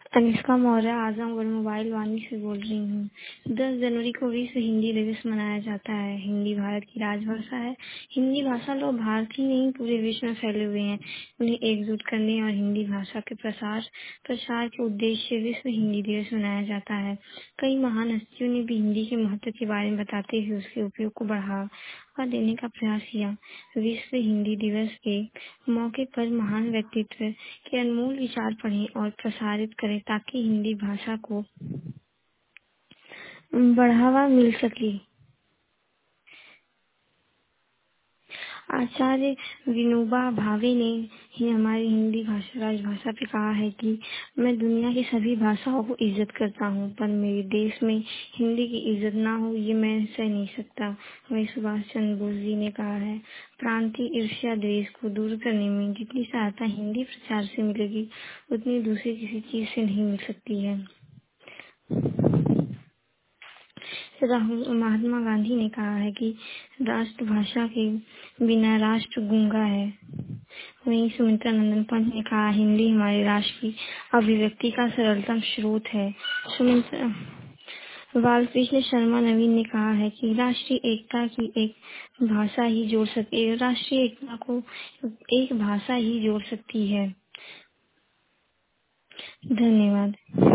Anushka Maurya Azamgarh mobile Vani से बोल रही हूँ। 10 जनवरी को विश्व हिंदी दिवस मनाया जाता है। हिंदी भारत की राजभाषा है। हिंदी भाषा लोग भारत ही नहीं पूरे विश्व में फैले हुए हैं। उन्हें एकजुट करने और हिंदी भाषा के प्रसार के उद्देश्य से विश्व हिंदी दिवस मनाया जाता है। कई महान हस्तियों ने भी हिंदी के महत्व के बारे में बताते हुए उसके उपयोग को बढ़ावा देने का प्रयास किया। विश्व हिंदी दिवस के मौके पर महान व्यक्तित्व के अनमोल विचार पढ़ें और प्रसारित करें ताकि हिंदी भाषा को बढ़ावा मिल सके। आचार्य विनोबा भावे ने ही हमारी हिंदी भाषा राजभाषा पे कहा है कि मैं दुनिया की सभी भाषाओं को इज्जत करता हूँ, पर मेरे देश में हिंदी की इज्जत ना हो ये मैं सह नहीं सकता। वही सुभाष चंद्र बोस जी ने कहा है, प्रांतीय ईर्ष्या द्वेष को दूर करने में जितनी सहायता हिंदी प्रचार से मिलेगी उतनी दूसरी किसी चीज से नहीं मिल सकती है। महात्मा गांधी ने कहा है कि राष्ट्रभाषा के बिना राष्ट्र गूंगा है। वहीं सुमित्रा नंदन पंत ने कहा, हिंदी हमारे राष्ट्र की अभिव्यक्ति का सरलतम स्रोत है। सुमित्रा बालकृष्ण शर्मा नवीन ने कहा है कि राष्ट्रीय एकता की एक भाषा ही जोड़ सकती है। राष्ट्रीय एकता को एक भाषा ही जोड़ सकती है। धन्यवाद।